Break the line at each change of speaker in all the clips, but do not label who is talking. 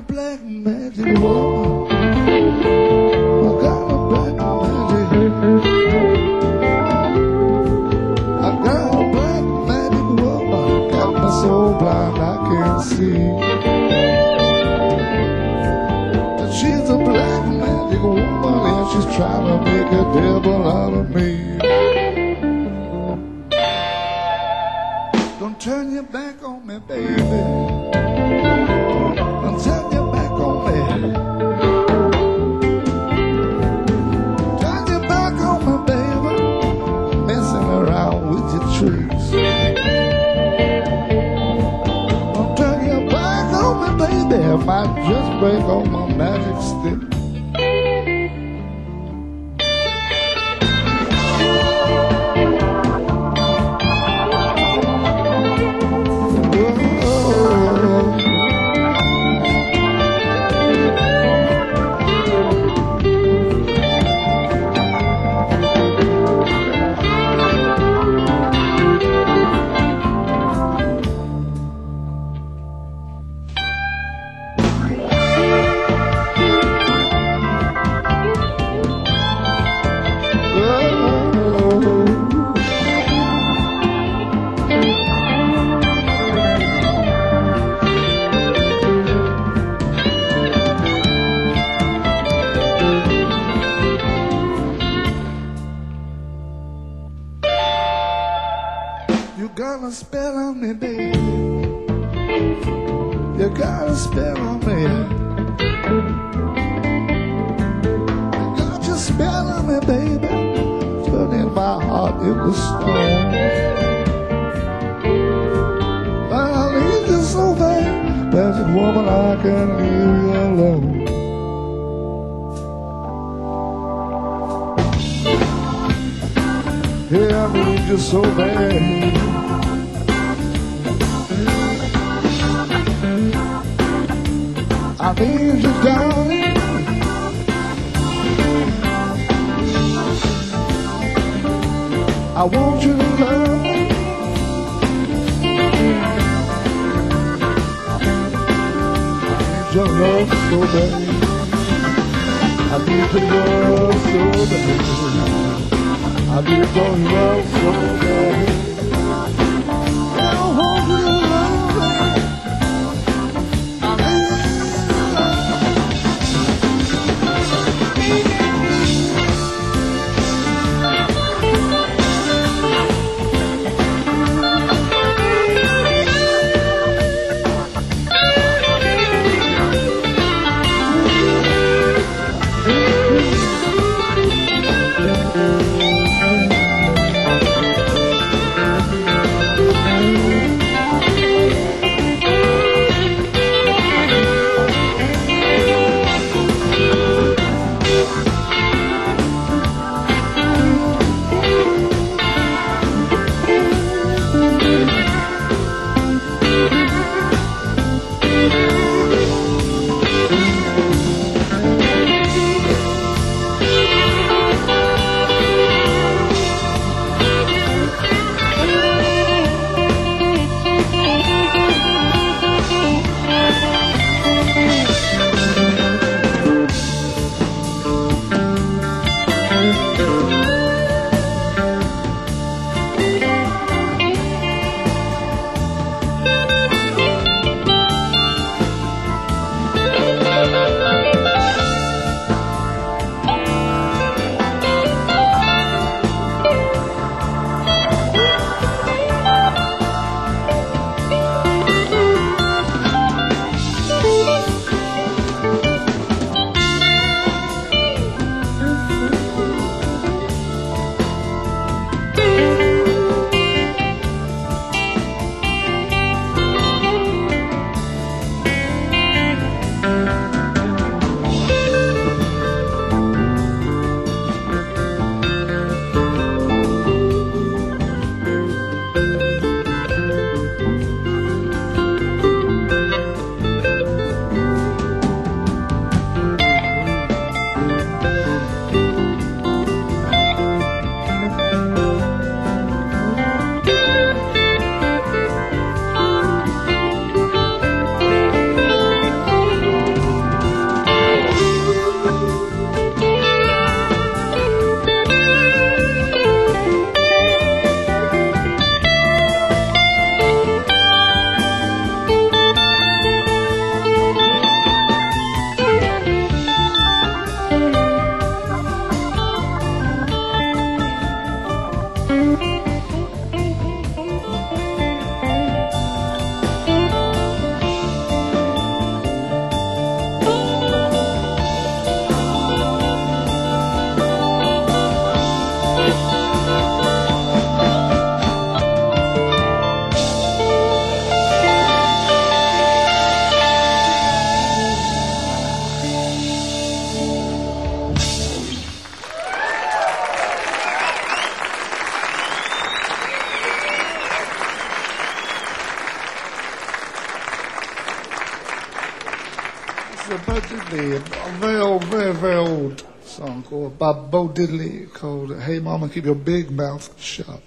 black magic woman. I got a black magic. I got a black magic woman. Got me so blind I can't see. And she's a black magic woman, and she's trying to make a devil out of me. Don't turn your back on me, baby. Don't turn your back on me. Turn your back on me, baby. Messing around with your tricks. Don't turn your back on me, baby. I might just break on my magic stick. You got a spell on me, baby. You got a spell on me. You got your spell on me, baby. Turning my heart into stone. But I need you so bad, magic woman, I can't leave you alone. Yeah, I need you so bad. I need you, darling. I want you to love me. I need your love so bad. I need your love so bad. I need your love so bad. I want you to love me. Diddley, a very old, very, very old song called by Bo Diddley called Hey Mama, Keep Your Big Mouth Shut.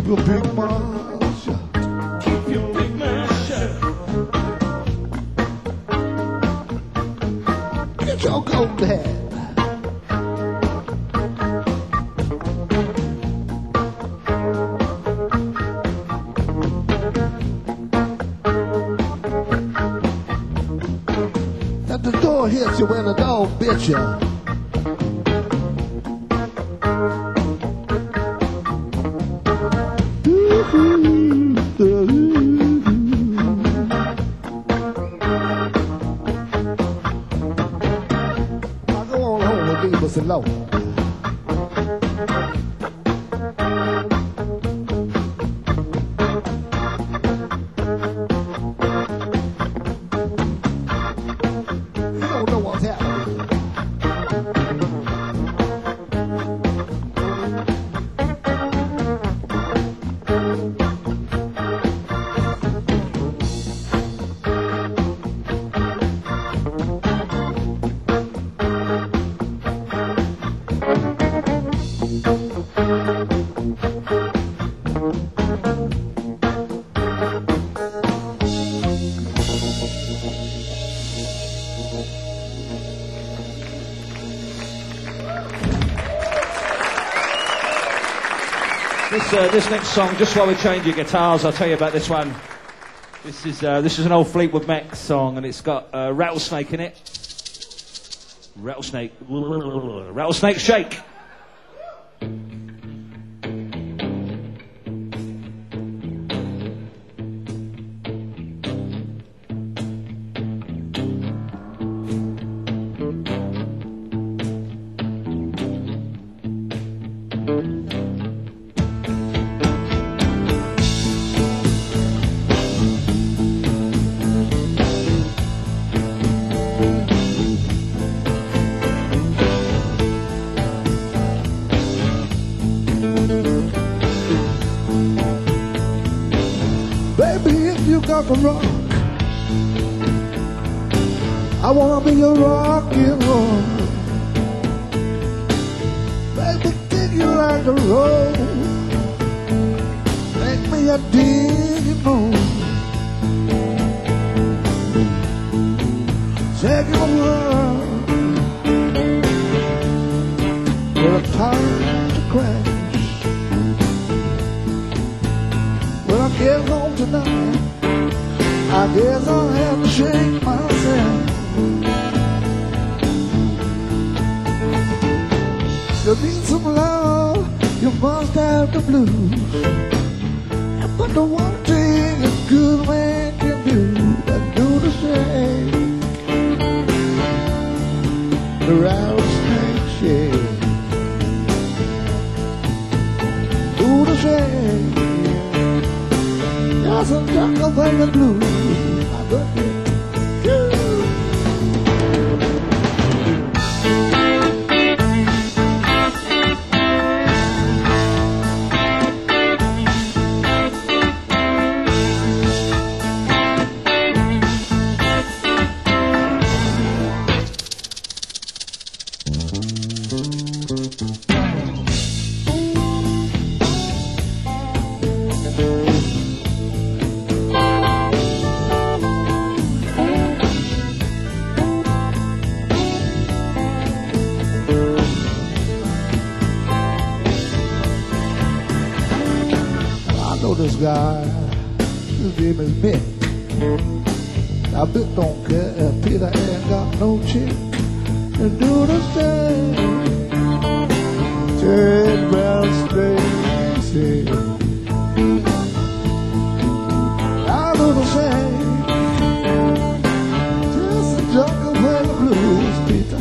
Keep your big mouth shut.
Keep your big mouth shut.
Get your coat hat. That the door hits you when the dog bit you. Low. You don't know what's happening.
This next song, just while we change your guitars, I'll tell you about this one. This is an old Fleetwood Mac song, and it's got Rattlesnake in it. Rattlesnake Shake.
Rock. I wanna be a rock and roll. Baby, dig you like a roll. Make me a dig moan. Take it around. Well, it's time to crash. When I get home tonight, I guess I'll have to shake myself. You need some love, you must have the blues. But the one thing a good man can do, I do the same. The rattlesnake shake. Do the same. There's a jungle thing of blues. This guy, his name is Mick. Now Mick don't care if Peter ain't got no chick to do the same. Turn round straight, I do the same. Just a jungle where the blues, Peter.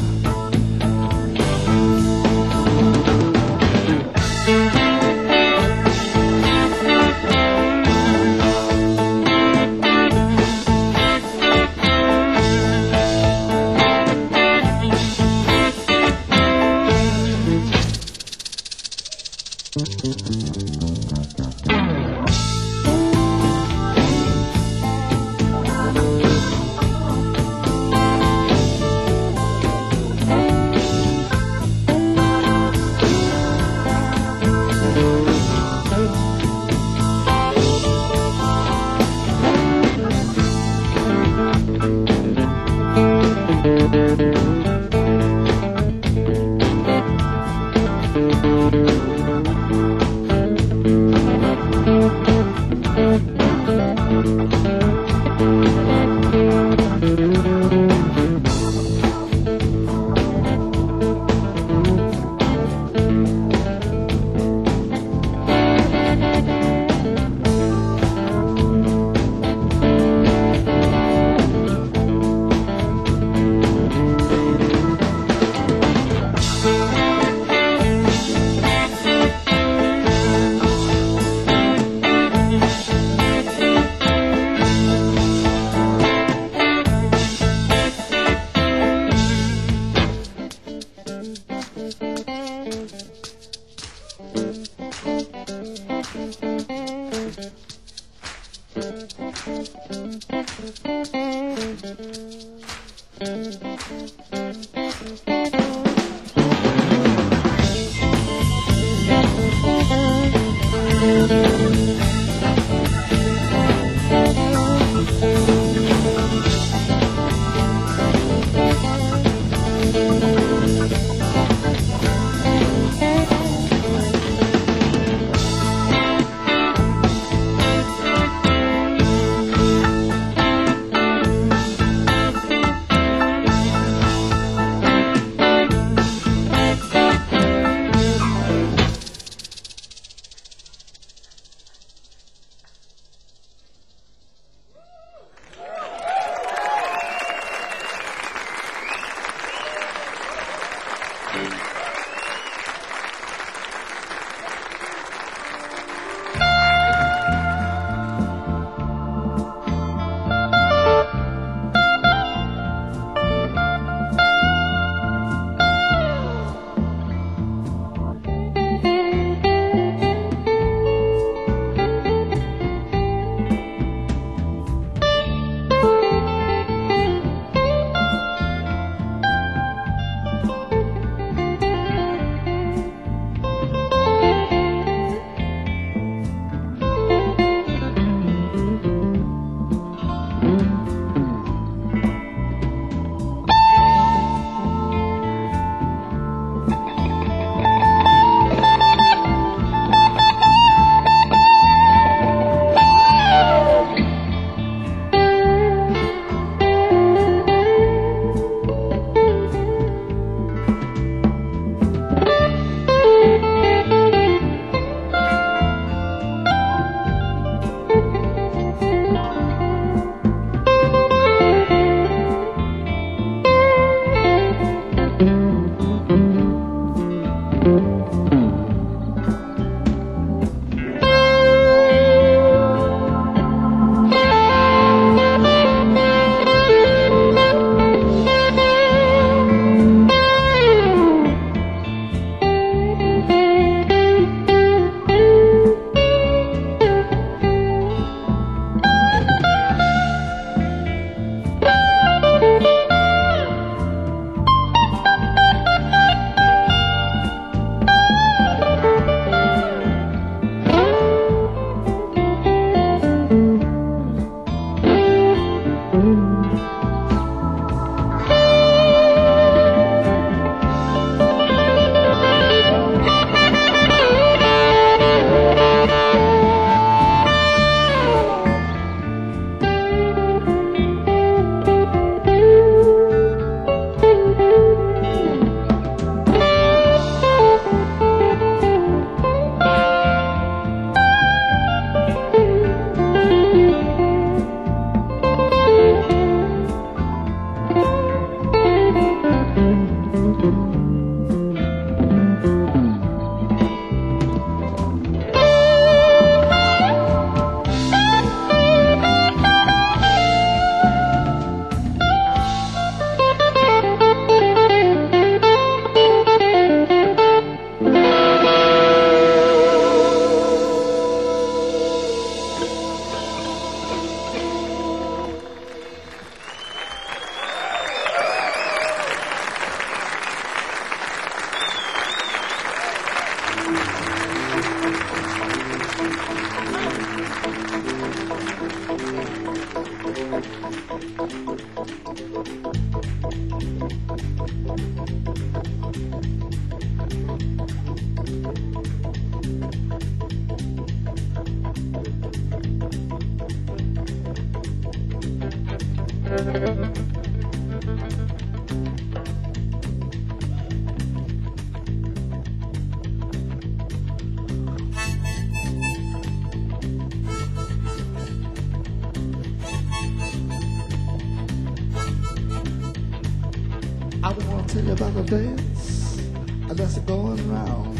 I don't want to tell you about the dance that's going round.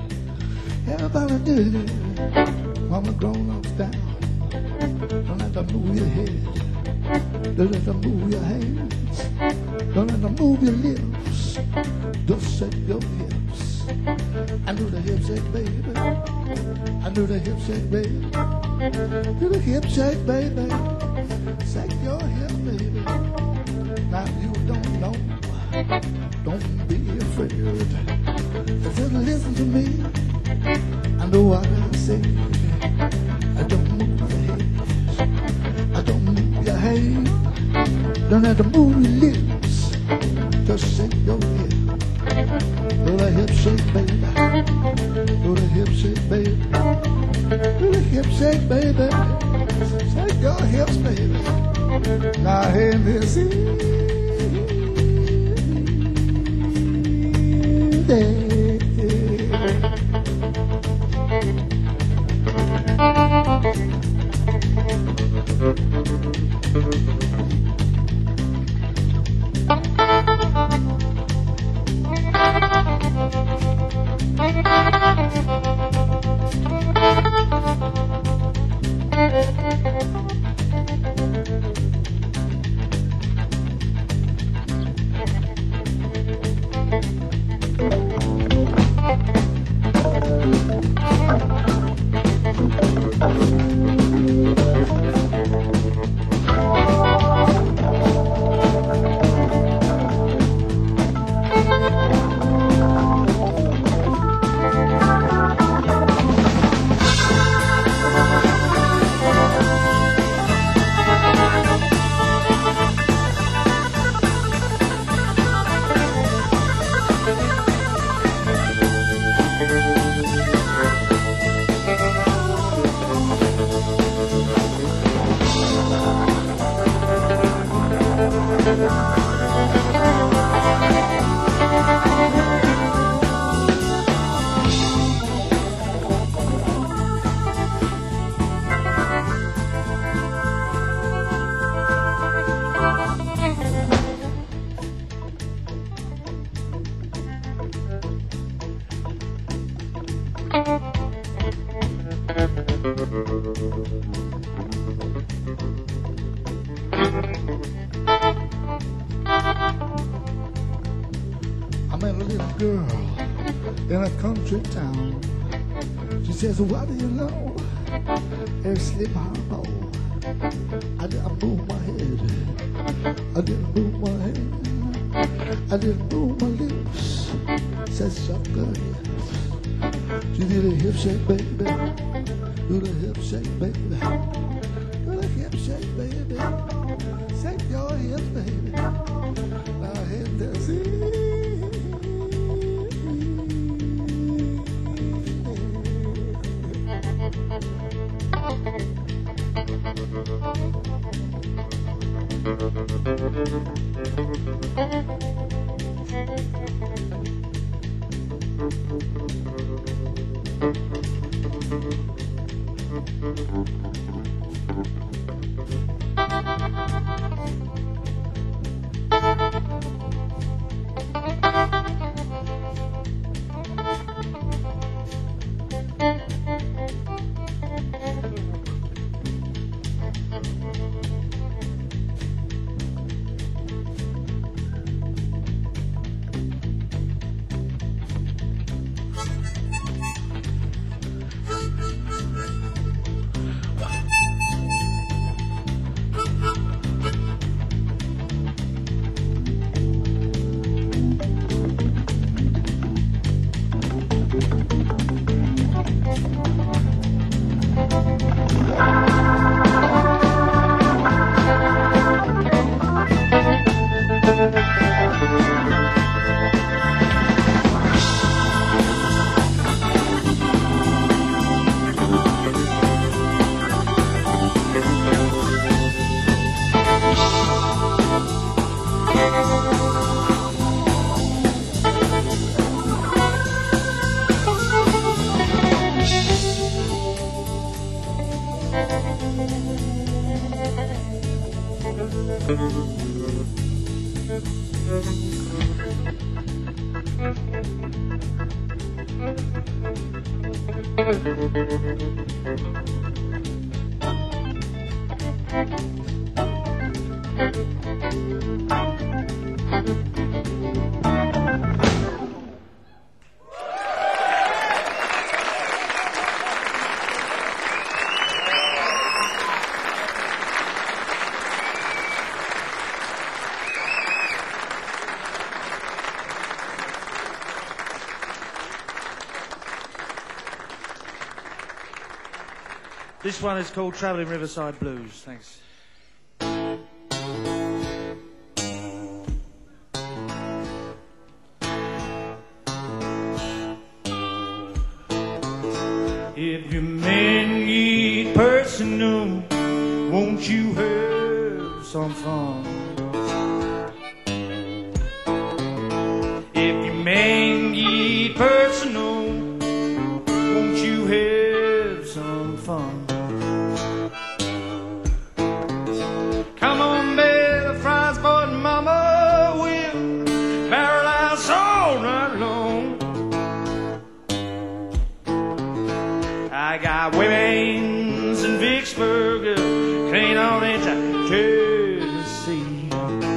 Everybody do it while the grown-ups down. Don't let them move your head. Don't let them move your hands. Don't let them move your lips. Don't shake your hips. I knew the hip shake, baby. I knew the hip shake, baby. Do the hip shake, baby. Shake your hip, baby. Now you don't know. Don't be afraid. Just listen to me. I know what I say. I don't move your head. I don't move your head. Don't have to move your lips. Just shake your head. Do the hip shake, baby. Do the hip shake, baby. Do the hip shake, baby. Shake your hips, baby. Now hear me sing. I met a little girl in a country town. She says, what do you know? Every slip I know. I didn't move my head. I didn't move my head. I didn't move my lips. Says some good hips. She did a hip shake, baby. Do the hip shake, baby. Do the hip shake, baby. Shake your hips, baby. Now hit the sea.
This one is called Travelling Riverside Blues. Thanks. If your men get personal, won't you have some fun? If your men get personal, won't you have some fun? Come on, baby, fries, boy, and mama will barrel house all night long. I got women's in Vicksburg, clean on into Tennessee.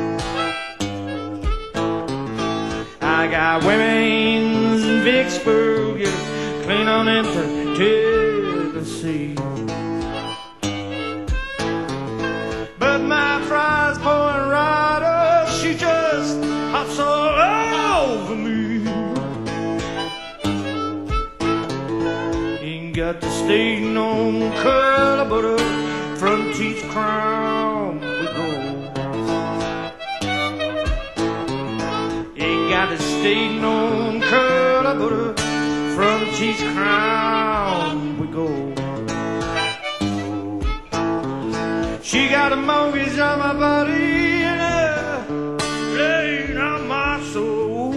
I got women's in Vicksburg, clean on into Tennessee. But my fries point rider, she just hops all over me. Ain't got to stay no curl, but a front teeth crown we go. Ain't got to stay no curl, but a front teeth crown we go. She got a mortgage on my body and a rain on my soul.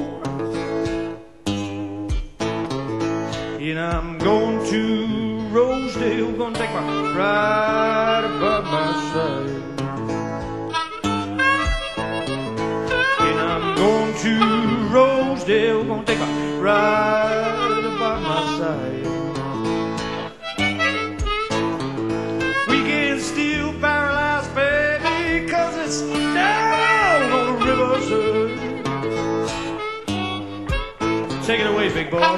And I'm going to Rosedale, gonna take my ride above my side. And I'm going to Rosedale, gonna take my ride above my side. We can still paralyze, baby, 'cause it's down on the riverside. Take it away, big boy.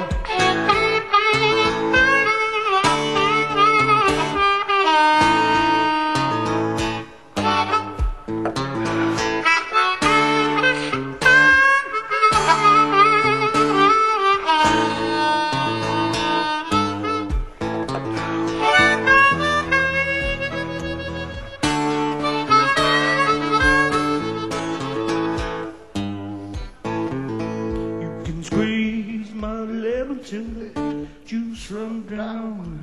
Till the juice run down.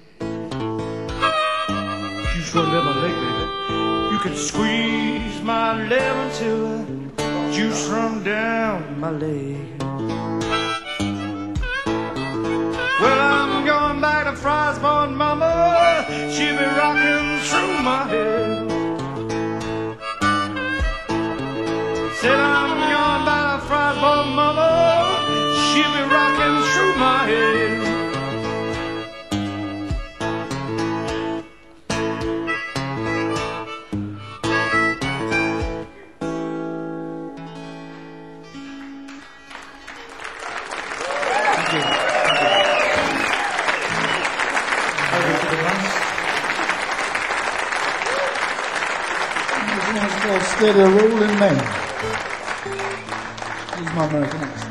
Juice run down my leg, baby. You can squeeze my lemon till the juice run down my leg. Well, I'm going back to Fry's born mama. She'll be rocking through my head. Said I'm going back to Fry's born mama. She'll be rocking through my head. Thank you.
This one's called Steady Rolling Man. Here's my American accent.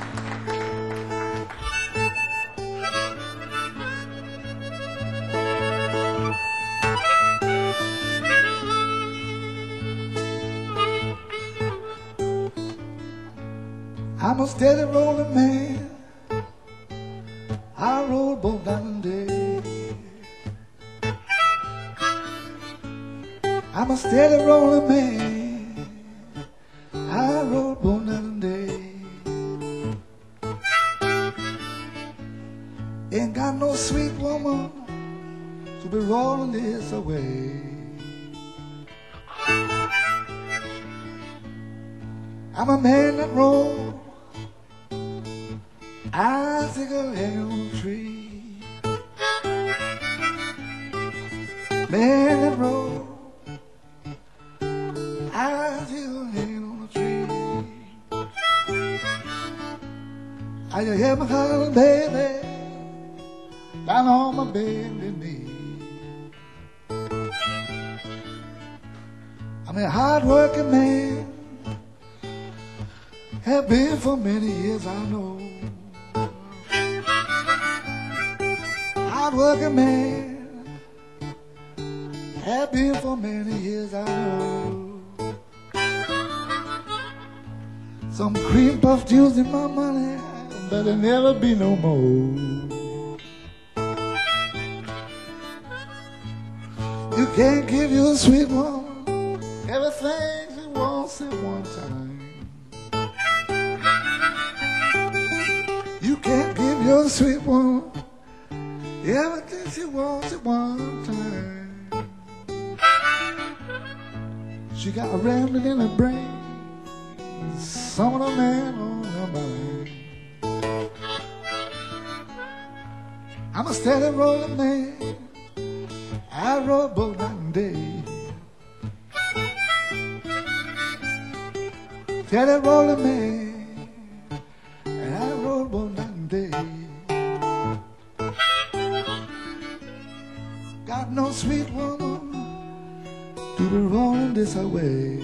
I'm a steady rolling man. I roll both night and day. I'm a steady rolling man. I roll both night and day. Ain't got no sweet woman to be rolling this away. I'm a man that rolls. I think I'll hang on a tree. Man that roll, I think I'll hang on a tree. I just hear my calling, baby, down on my bended knee. I'm a hard-working man, have been for many years, I know. Hard-working man, Have been for many years, I know. Some cream puff juice in my money, but there'll never be no more. You can't give your sweet woman everything she wants at one time. You can't give your sweet woman everything she wants at one time. She got a remnant in her brain, some of the man on her mind. I'm a steady rolling man, I roll both night and day. Steady rolling man, and I roll both night and day. Got no sweet woman to be rolling this away.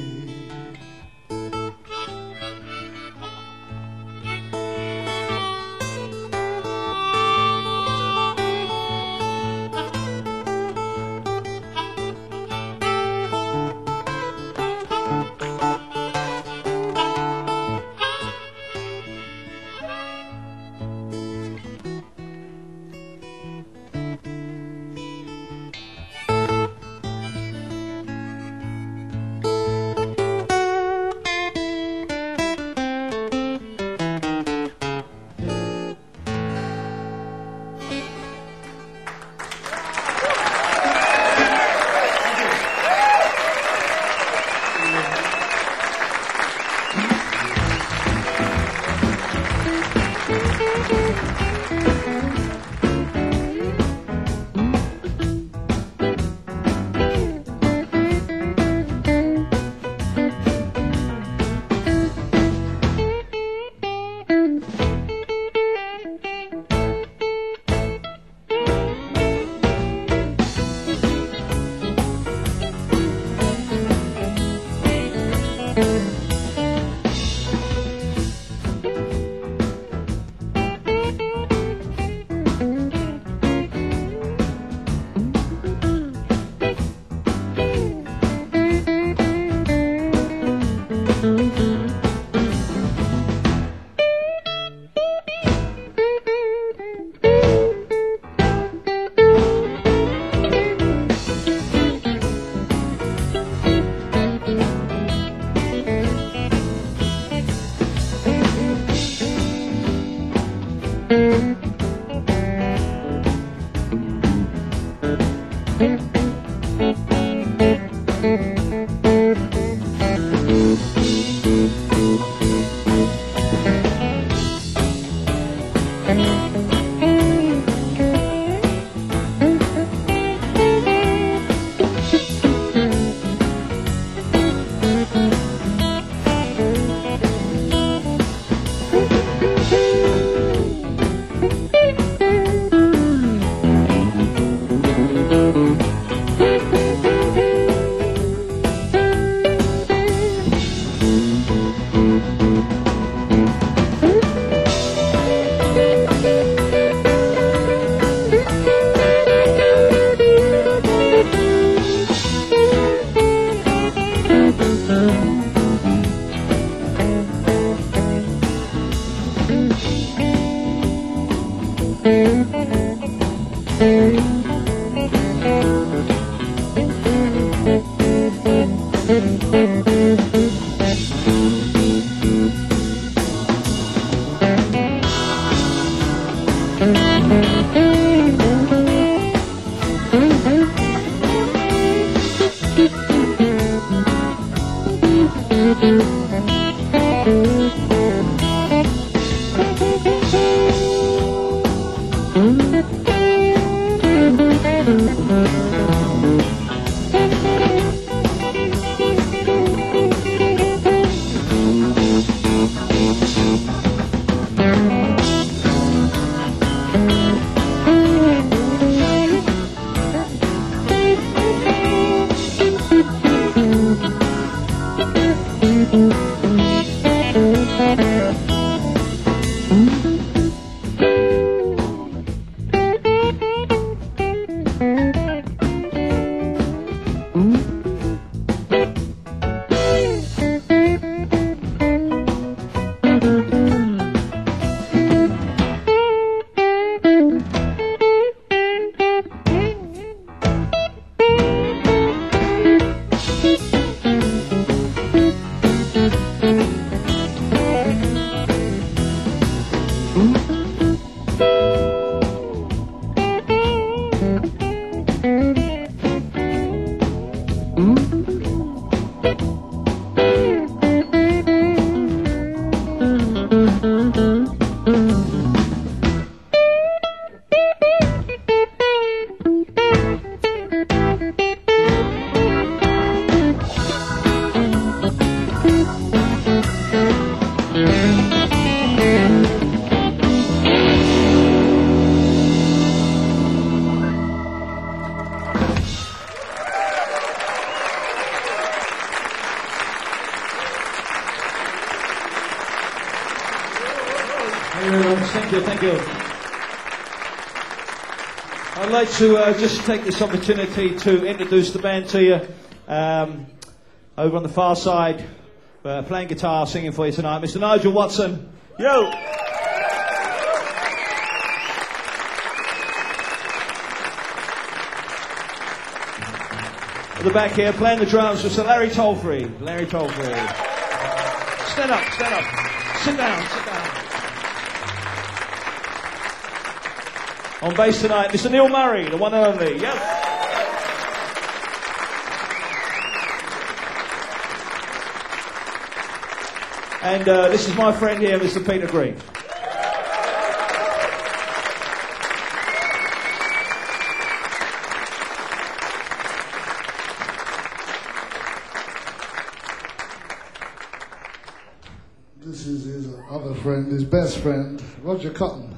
Thank you, thank you. I'd like to just take this opportunity to introduce the band to you. Over on the far side, playing guitar, singing for you tonight, Mr. Nigel Watson. Yo! At the back here, playing the drums, Mr. Larry Tolfree. Larry Tolfree. Stand up, stand up. Sit down, sit down. On bass tonight, Mr. Neil Murray, the one and only. Yep. And this is my friend here, Mr. Peter Green.
This is his other friend, his best friend, Roger Cotton.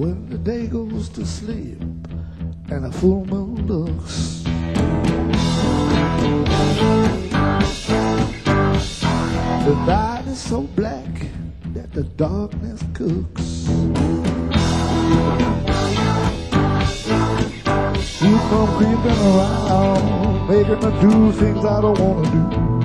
when the day goes to sleep and the full moon looks. The night is so black that the darkness cooks. You come creeping around, making me do things I don't want to do.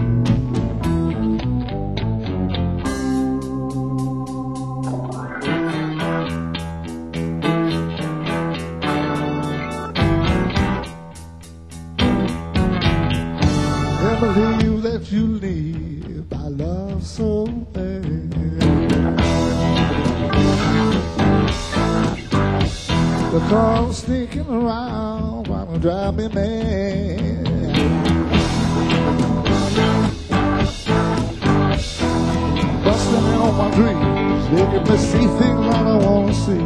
Can't believe that you leave my love so bad. The car's sneaking around, trying to drive me mad. Busting in on my dreams, making me see things I don't want to see.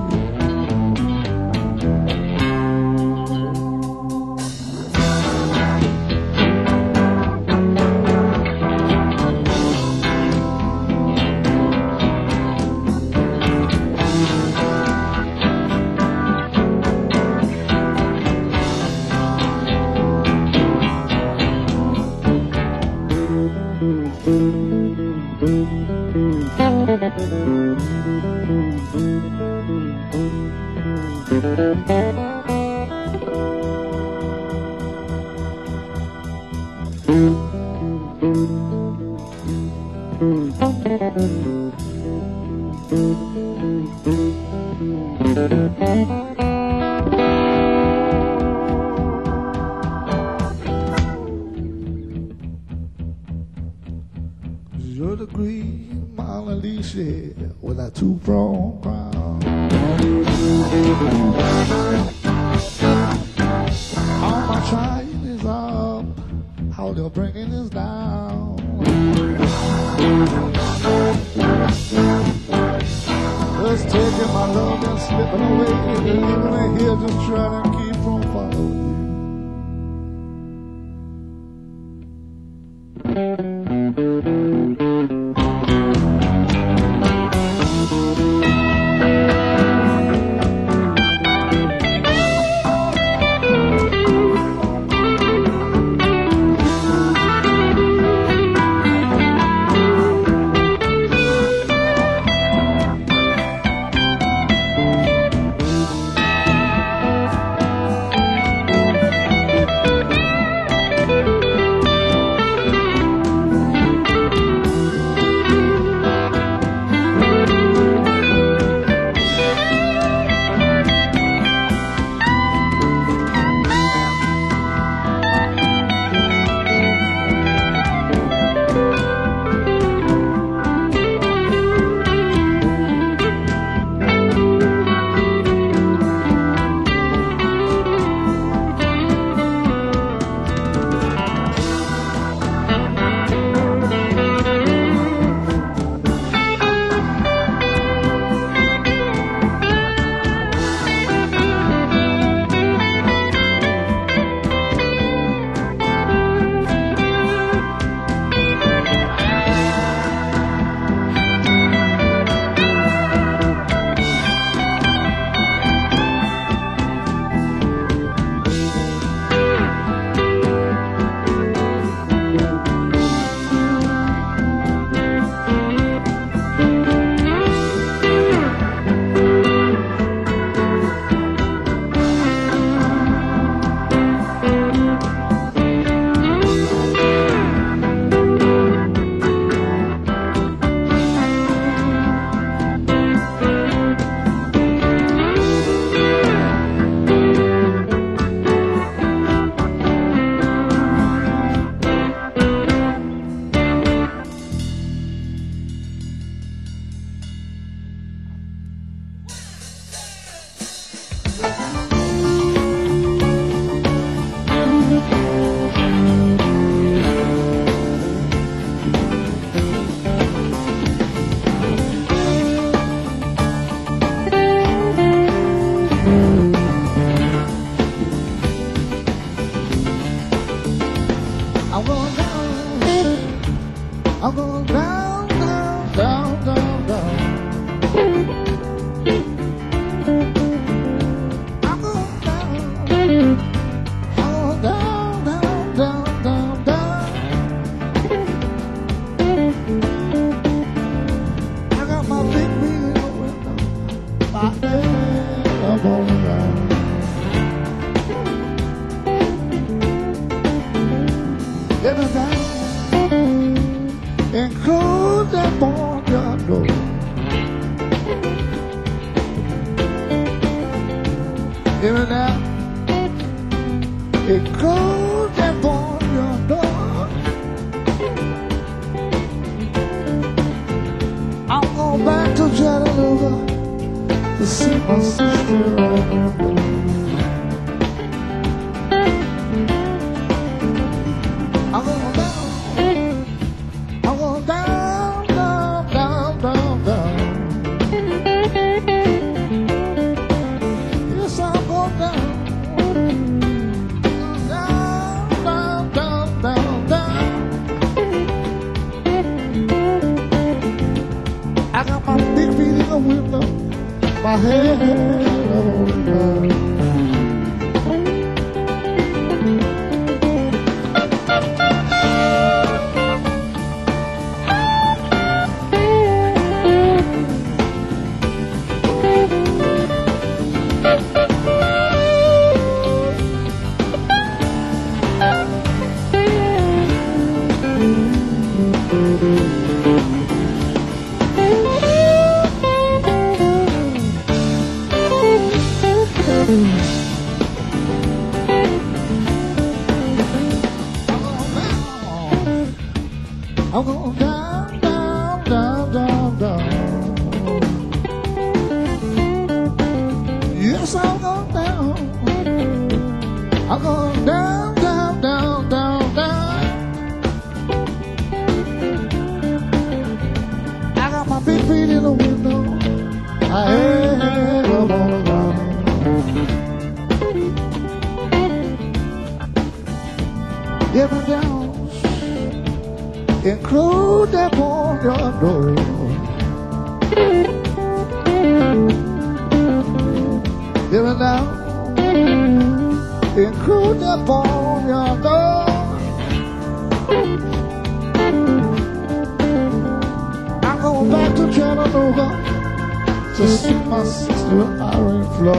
You're the green Mona Lisa with a two-pronged crown. All my trying is up, how they're bringing us down. Just taking my love and slipping away, leaving me here just trying to keep from following you. I'm going down, down, down, down, down. Every down, include that boneyard door. Every down, include that boneyard door. I'm going back to Chattanooga to see my sister. I'm going down, I'm going down, down, down, down, down. Yes, I'm going down, down, down, down, down, down. I got my big feet in the window, my head on down. I'm going down, down, down, down, down. Yes, I'm going down. I'm going down, down, down, down, down. I got my big feet in the window. I head up on the ground. Every down. Include that boneyard door. Give it down. Include that boneyard door. I'm going back to Chattanooga to see my sister Irene Flo.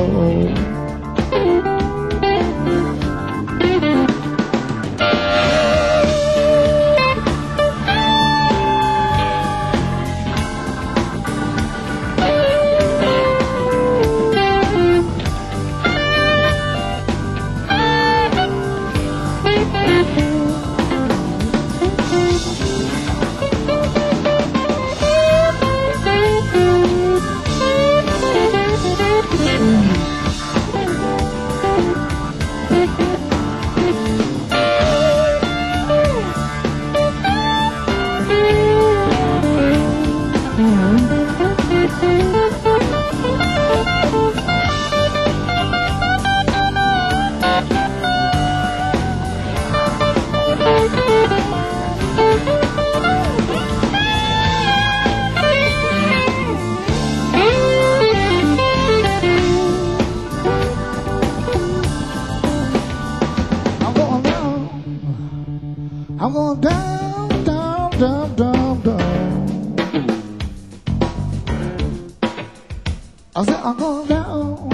I'm going down, down, down, down, down. I said I'm going down,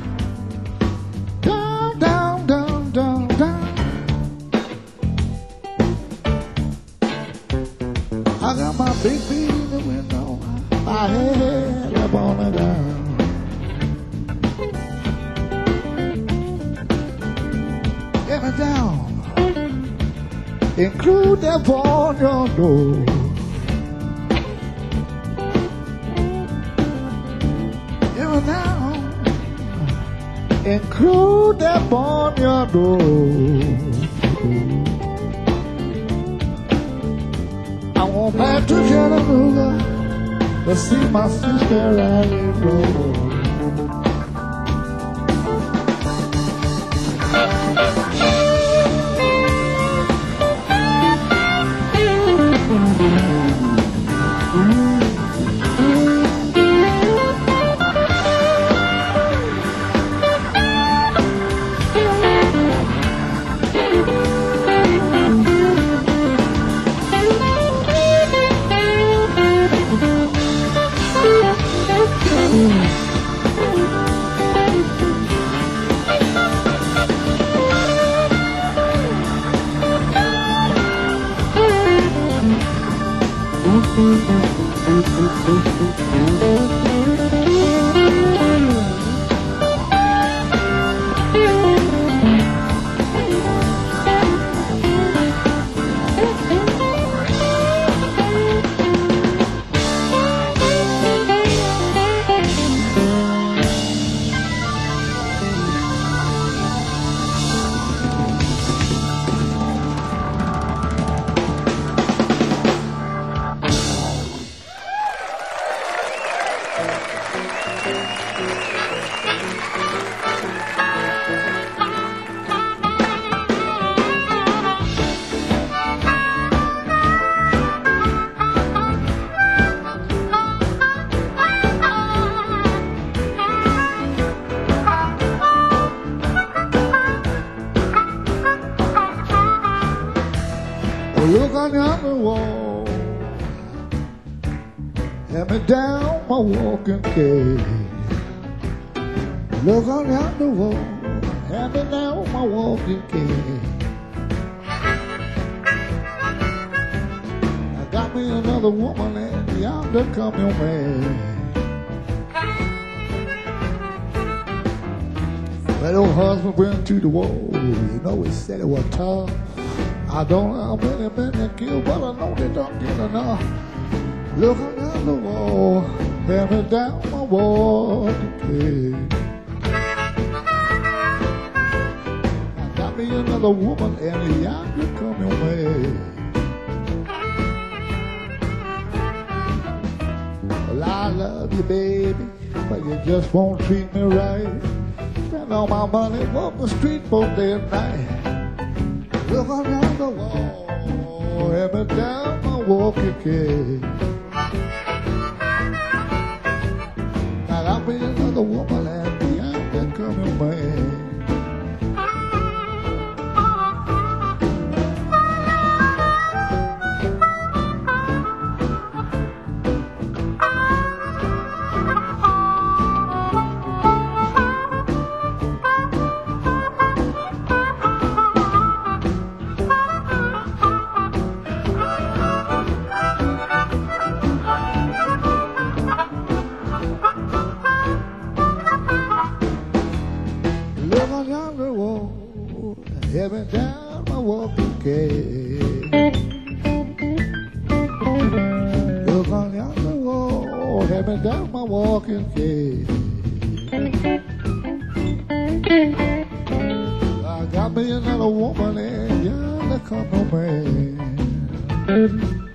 down, down, down, down, down. I got my big feet in the window, my head up on the ground. Get me down. Include that boneyard door. Even now, include that boneyard door. I want back to Chattanooga to see my sister Irene Flo. Well, look on the wall, hand me down my walking cane. Look on the wall, hand me down my walking cane. I got me another woman and yonder come your man. That old husband went to the wall, you know he said it was tough. I don't know how many men they killed, but I know they don't get enough. Looking down the wall, hand me down my walking cane. I got me another woman and yonder come your way. Well, I love you, baby, but you just won't treat me right. Spend all my money, walk the street both day and night. Look around the wall, hand me down my walking cane. Now I'll be another woman and beyond that coming man. Look on the wall, hand me down my walking cane. Look on the wall, hand me down my walking cane. I got me another woman and yonder come no man.